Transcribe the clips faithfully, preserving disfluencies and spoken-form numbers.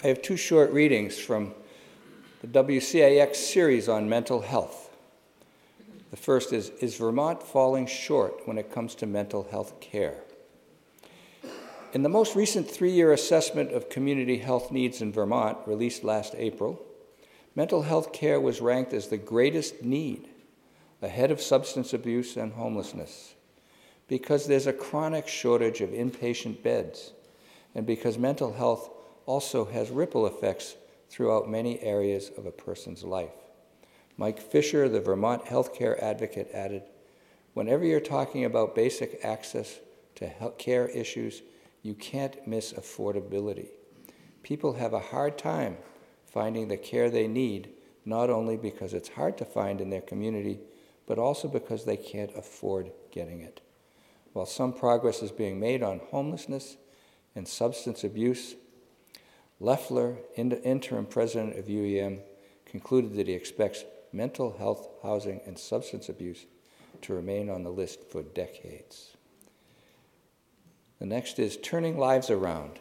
I have two short readings from the W C A X series on mental health. The first is, Is Vermont falling short when it comes to mental health care? In the most recent three-year assessment of community health needs in Vermont, released last April, mental health care was ranked as the greatest need, ahead of substance abuse and homelessness, because there's a chronic shortage of inpatient beds, and because mental health also has ripple effects throughout many areas of a person's life. Mike Fisher, the Vermont healthcare advocate, added, whenever you're talking about basic access to health care issues, you can't miss affordability. People have a hard time finding the care they need, not only because it's hard to find in their community, but also because they can't afford getting it. While some progress is being made on homelessness and substance abuse, Leffler, interim president of U E M, concluded that he expects mental health, housing, and substance abuse to remain on the list for decades. The next is Turning Lives Around.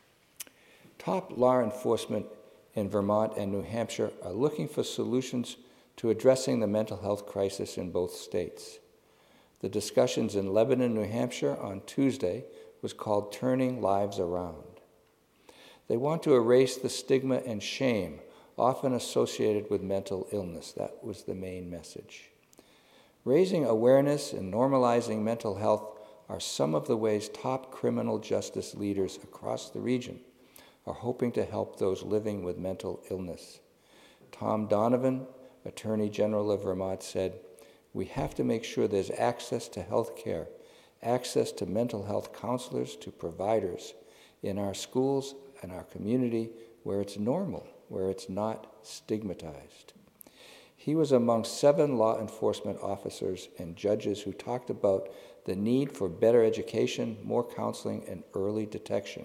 Top law enforcement in Vermont and New Hampshire are looking for solutions to addressing the mental health crisis in both states. The discussions in Lebanon, New Hampshire on Tuesday was called Turning Lives Around. They want to erase the stigma and shame often associated with mental illness. That was the main message. Raising awareness and normalizing mental health are some of the ways top criminal justice leaders across the region are hoping to help those living with mental illness. Tom Donovan, Attorney General of Vermont, said, we have to make sure there's access to health care, access to mental health counselors, to providers in our schools and our community where it's normal, where it's not stigmatized. He was among seven law enforcement officers and judges who talked about the need for better education, more counseling, and early detection.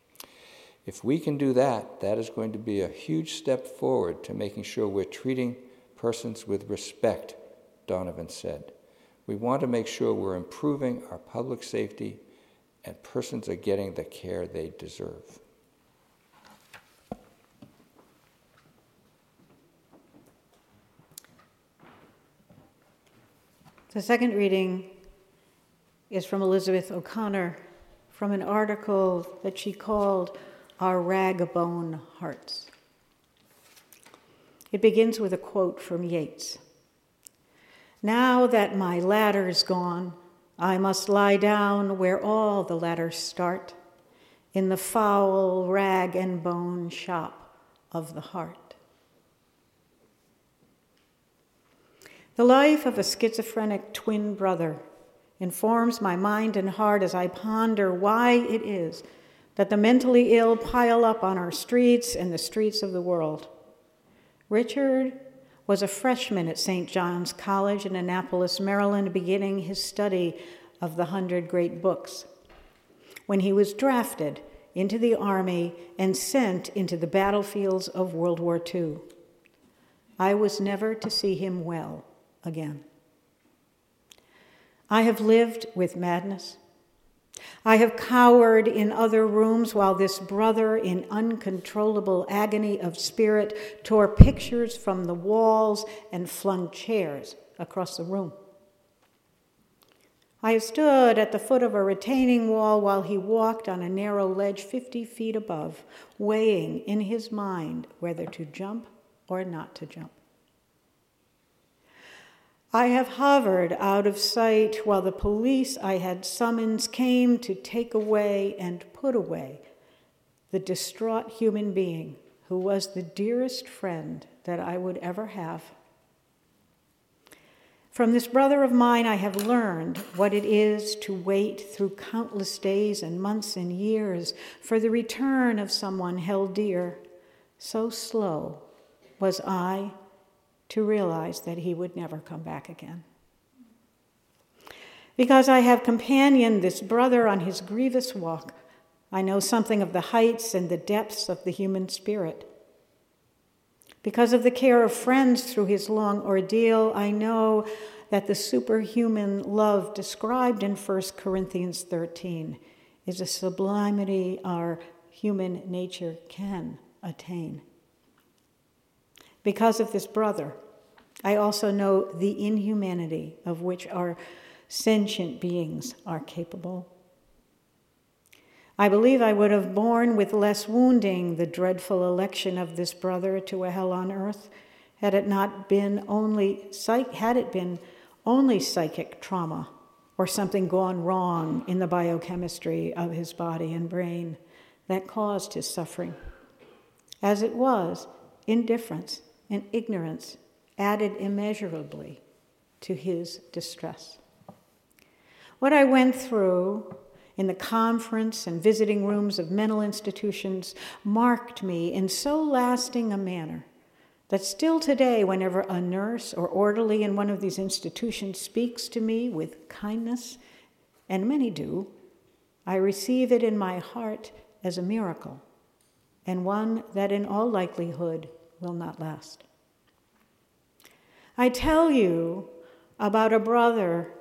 If we can do that, that is going to be a huge step forward to making sure we're treating persons with respect, Donovan said. We want to make sure we're improving our public safety and persons are getting the care they deserve. The second reading is from Elizabeth O'Connor, from an article that she called Our Rag-a-Bone Hearts. It begins with a quote from Yeats. Now that my ladder's gone, I must lie down where all the ladders start, in the foul rag and bone shop of the heart. The life of a schizophrenic twin brother informs my mind and heart as I ponder why it is that the mentally ill pile up on our streets and the streets of the world. Richard was a freshman at Saint John's College in Annapolis, Maryland, beginning his study of the Hundred Great Books, when he was drafted into the Army and sent into the battlefields of World War Two. I was never to see him well again. I have lived with madness. I have cowered in other rooms while this brother, in uncontrollable agony of spirit, tore pictures from the walls and flung chairs across the room. I have stood at the foot of a retaining wall while he walked on a narrow ledge fifty feet above, weighing in his mind whether to jump or not to jump. I have hovered out of sight while the police I had summoned came to take away and put away the distraught human being who was the dearest friend that I would ever have. From this brother of mine, I have learned what it is to wait through countless days and months and years for the return of someone held dear. So slow was I to realize that he would never come back again. Because I have companioned this brother on his grievous walk, I know something of the heights and the depths of the human spirit. Because of the care of friends through his long ordeal, I know that the superhuman love described in First Corinthians thirteen is a sublimity our human nature can attain. Because of this brother, I also know the inhumanity of which our sentient beings are capable. I believe I would have borne with less wounding the dreadful election of this brother to a hell on earth, had it not been only psych- had it been only psychic trauma or something gone wrong in the biochemistry of his body and brain that caused his suffering. As it was, indifference and ignorance added immeasurably to his distress. What I went through in the conference and visiting rooms of mental institutions marked me in so lasting a manner that still today, whenever a nurse or orderly in one of these institutions speaks to me with kindness, and many do, I receive it in my heart as a miracle, and one that in all likelihood will not last. I tell you about a brother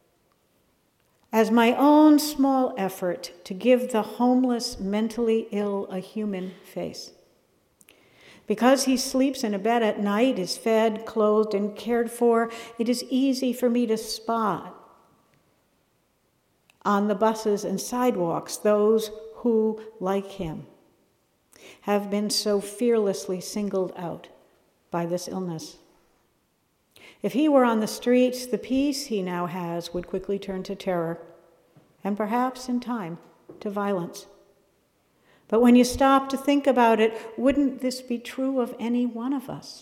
as my own small effort to give the homeless, mentally ill a human face. Because he sleeps in a bed at night, is fed, clothed, and cared for, it is easy for me to spot on the buses and sidewalks those who, like him, have been so fearlessly singled out by this illness. If he were on the streets, the peace he now has would quickly turn to terror, and perhaps in time to violence. But when you stop to think about it, wouldn't this be true of any one of us?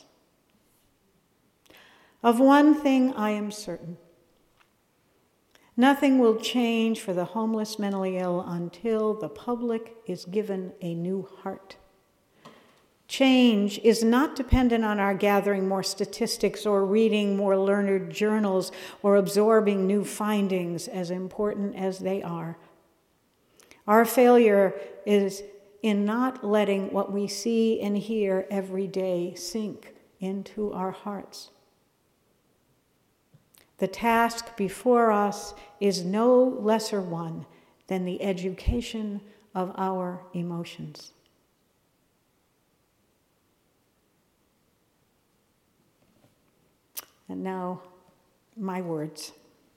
Of one thing I am certain. Nothing will change for the homeless mentally ill until the public is given a new heart. Change is not dependent on our gathering more statistics or reading more learned journals or absorbing new findings, as important as they are. Our failure is in not letting what we see and hear every day sink into our hearts. The task before us is no lesser one than the education of our emotions. And now, my words.